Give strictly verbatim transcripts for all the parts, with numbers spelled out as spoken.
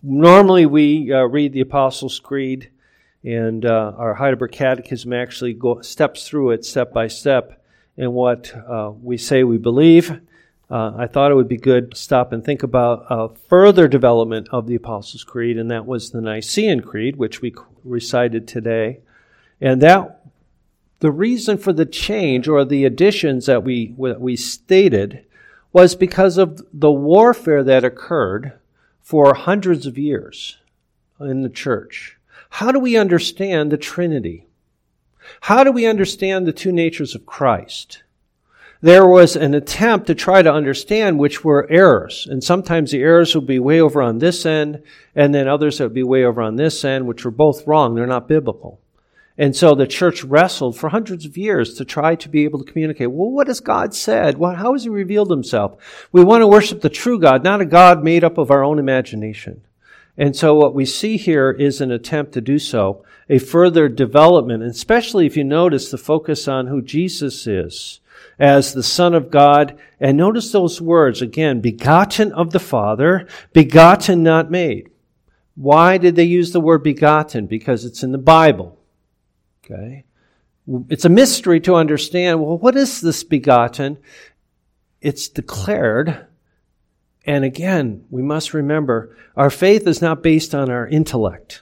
Normally we uh, read the Apostles' Creed, and uh, our Heidelberg Catechism actually go, steps through it step by step in what uh, we say we believe. Uh, I thought it would be good to stop and think about a further development of the Apostles' Creed, and that was the Nicene Creed, which we recited today. And that the reason for the change or the additions that we that we stated was because of the warfare that occurred for hundreds of years in the church. How do we understand the Trinity? How do we understand the two natures of Christ? There was an attempt to try to understand which were errors. And sometimes the errors would be way over on this end, and then others that would be way over on this end, which were both wrong. They're not biblical. And so the church wrestled for hundreds of years to try to be able to communicate, well, what has God said? Well, how has He revealed Himself? We want to worship the true God, not a God made up of our own imagination. And so what we see here is an attempt to do so, a further development, and especially if you notice the focus on who Jesus is as the Son of God. And notice those words, again, begotten of the Father, begotten, not made. Why did they use the word begotten? Because it's in the Bible. Okay? It's a mystery to understand, well, what is this begotten? It's declared. And again, we must remember, our faith is not based on our intellect.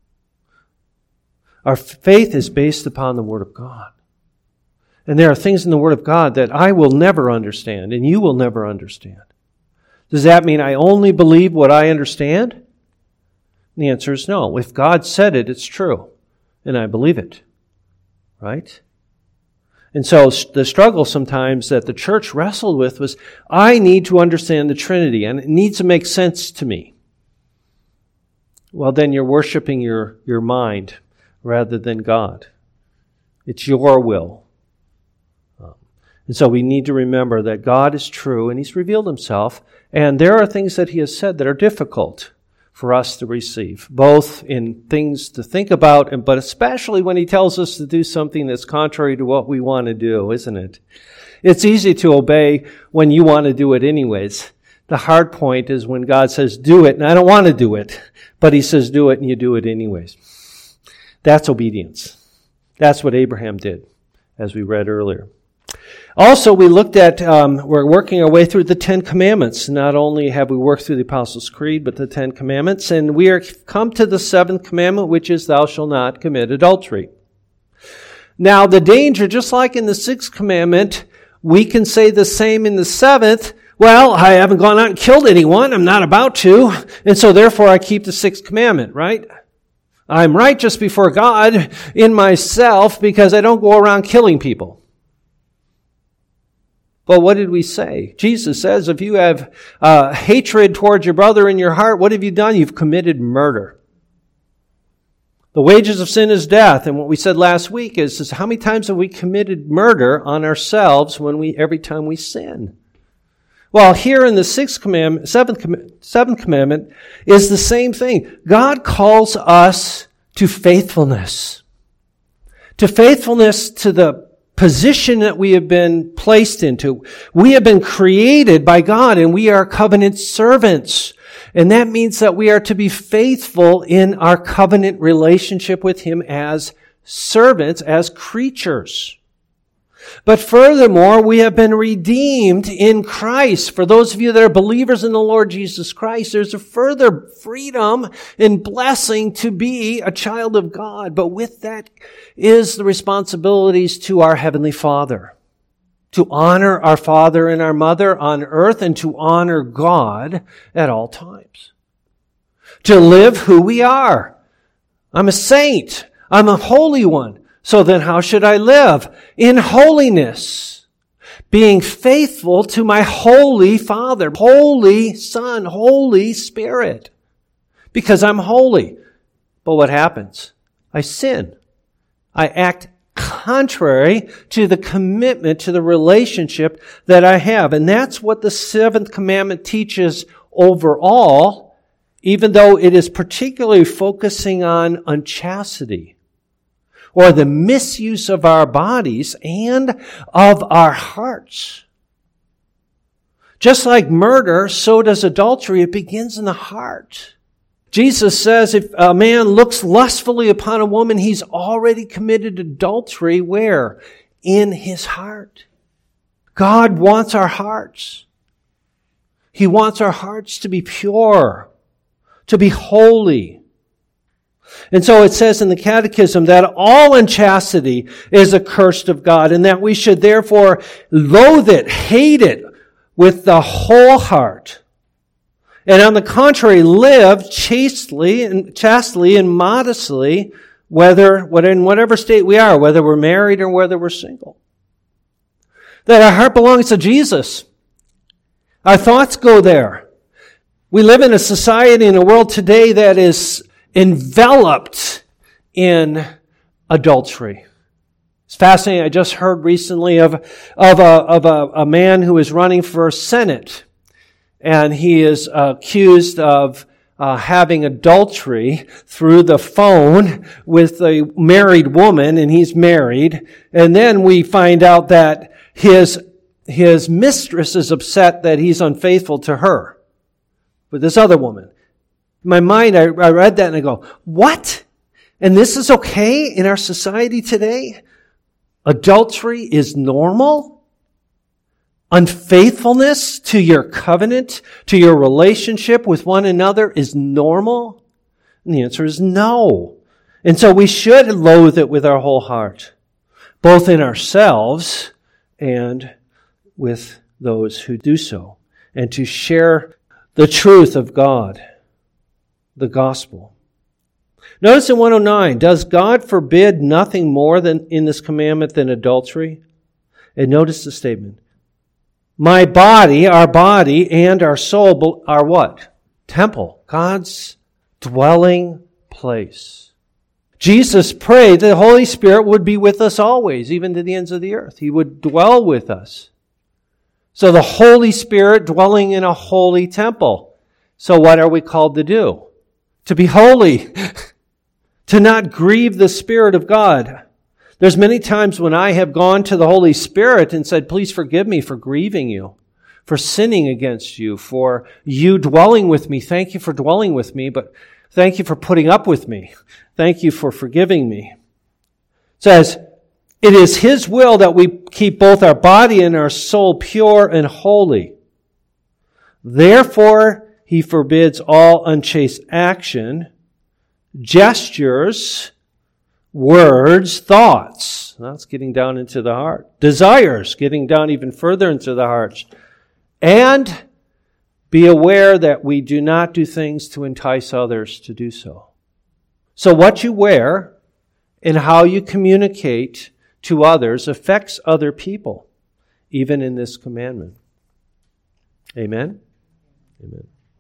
Our faith is based upon the Word of God. And there are things in the Word of God that I will never understand, and you will never understand. Does that mean I only believe what I understand? And the answer is no. If God said it, it's true, and I believe it. Right? And so the struggle sometimes that the church wrestled with was, I need to understand the Trinity, and it needs to make sense to me. Well, then you're worshiping your, your mind rather than God. It's your will. Um, and so we need to remember that God is true, and He's revealed Himself, and there are things that He has said that are difficult for us to receive, both in things to think about, and but especially when He tells us to do something that's contrary to what we want to do, isn't it? It's easy to obey when you want to do it anyways. The hard point is when God says, do it, and I don't want to do it, but He says, do it, and you do it anyways. That's obedience. That's what Abraham did, as we read earlier. Also, we looked at, um, we're working our way through the Ten Commandments. Not only have we worked through the Apostles' Creed, but the Ten Commandments. And we are come to the seventh commandment, which is, thou shalt not commit adultery. Now, the danger, just like in the sixth commandment, we can say the same in the seventh. Well, I haven't gone out and killed anyone. I'm not about to. And so therefore I keep the sixth commandment, right? I'm righteous before God in myself because I don't go around killing people. Well, what did we say? Jesus says, if you have uh, hatred towards your brother in your heart, what have you done? You've committed murder. The wages of sin is death. And what we said last week is, is how many times have we committed murder on ourselves when we every time we sin? Well, here in the sixth commandment, seventh, seventh commandment is the same thing. God calls us to faithfulness. To faithfulness to the position that we have been placed into. We have been created by God, and we are covenant servants. And that means that we are to be faithful in our covenant relationship with Him as servants, as creatures. But furthermore, we have been redeemed in Christ. For those of you that are believers in the Lord Jesus Christ, there's a further freedom and blessing to be a child of God. But with that is the responsibilities to our Heavenly Father. To honor our father and our mother on earth, and to honor God at all times. To live who we are. I'm a saint. I'm a holy one. So then how should I live? In holiness. Being faithful to my holy Father, Holy Son, Holy Spirit. Because I'm holy. But what happens? I sin. I act contrary to the commitment, to the relationship that I have. And that's what the seventh commandment teaches overall, even though it is particularly focusing on unchastity, or the misuse of our bodies and of our hearts. Just like murder, so does adultery. It begins in the heart. Jesus says if a man looks lustfully upon a woman, he's already committed adultery. Where? In his heart. God wants our hearts. He wants our hearts to be pure, to be holy. And so it says in the Catechism that all unchastity is accursed of God, and that we should therefore loathe it, hate it with the whole heart. And on the contrary, live chastely and chastely and modestly, whether in whatever state we are, whether we're married or whether we're single. That our heart belongs to Jesus. Our thoughts go there. We live in a society, in a world today that is enveloped in adultery. It's fascinating. I just heard recently of, of, a, of a, a man who is running for Senate, and he is accused of uh, having adultery through the phone with a married woman, and he's married. And then we find out that his, his mistress is upset that he's unfaithful to her with this other woman. In my mind, I, I read that and I go, what? And this is okay in our society today? Adultery is normal? Unfaithfulness to your covenant, to your relationship with one another is normal? And the answer is no. And so we should loathe it with our whole heart, both in ourselves and with those who do so, and to share the truth of God, the gospel. Notice in one oh nine, does God forbid nothing more than in this commandment than adultery? And notice the statement. My body, our body, and our soul are what? Temple. God's dwelling place. Jesus prayed that the Holy Spirit would be with us always, even to the ends of the earth. He would dwell with us. So the Holy Spirit dwelling in a holy temple. So what are we called to do? To be holy. To not grieve the Spirit of God. There's many times when I have gone to the Holy Spirit and said, please forgive me for grieving you, for sinning against you, for you dwelling with me. Thank you for dwelling with me, but thank you for putting up with me. Thank you for forgiving me. It says, it is His will that we keep both our body and our soul pure and holy. Therefore, He forbids all unchaste action, gestures, words, thoughts. That's getting down into the heart. Desires, getting down even further into the heart. And be aware that we do not do things to entice others to do so. So what you wear and how you communicate to others affects other people, even in this commandment. Amen? Amen.